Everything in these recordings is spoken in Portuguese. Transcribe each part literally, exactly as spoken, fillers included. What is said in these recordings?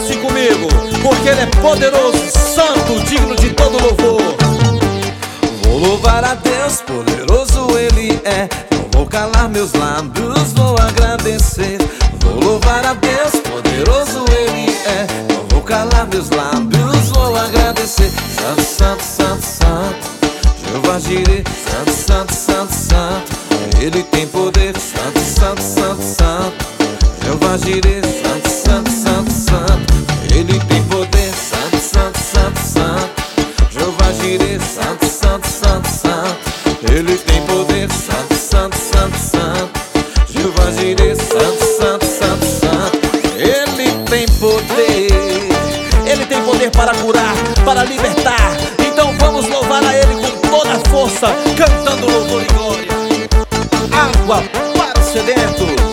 assim comigo, porque Ele é poderoso, santo, digno de todo louvor. Vou louvar a Deus, poderoso Ele é. Não vou calar meus lábios, vou agradecer. Vou louvar a Deus, poderoso Ele é. Não vou calar meus lábios, vou agradecer. Santo, santo, santo, santo, Jeová Jireh. Santo, santo, santo, santo, Ele tem poder. Santo, santo, santo, santo, Jeová Jireh. Santo, santo, santo, santo, Ele tem poder. Santo, santo, santo, santo, Jeová Jireh. Santo, santo, santo, santo, Ele tem poder. Santo, santo, santo, santo, Jeová Jireh. Santo, santo, santo, santo, Ele tem poder. Ele tem poder para curar, para libertar. Então vamos louvar a Ele com toda a força, cantando louvor e glória. Água para os sedentos.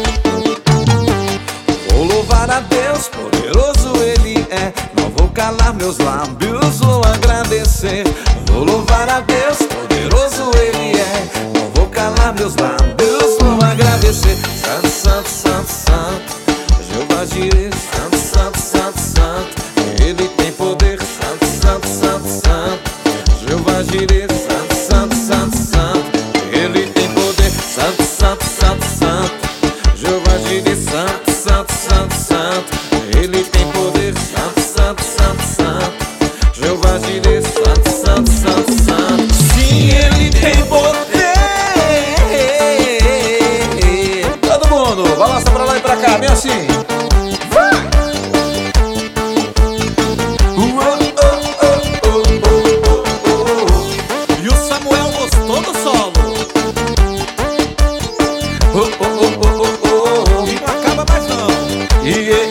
Vou louvar a Deus, poderoso Ele é. Não vou calar meus lábios, vou agradecer. Vou louvar a Deus, poderoso Ele é. Não vou calar meus lábios, vou agradecer. Santo, santo, santo, santo, Jeová Jireh. Santo, santo, santo, santo, Ele tem poder. Santo, santo, santo, santo, Jeová Jireh. Santo, santo, santo, santo, Ele tem poder. Santo, santo, santo, santo, Jeová Jireh. Santo, santo, santo, santo, Ele tem poder. Santo, santo, santo, santo, Jeová Jireh. Santo, santo, santo, santo, Sim, Ele tem poder. Todo mundo, balança pra lá e pra cá, bem assim. Vai! E o Samuel gostou do solo. Oh, oh, oh, oh, oh, oh, oh. E não acaba mais não. Yeah.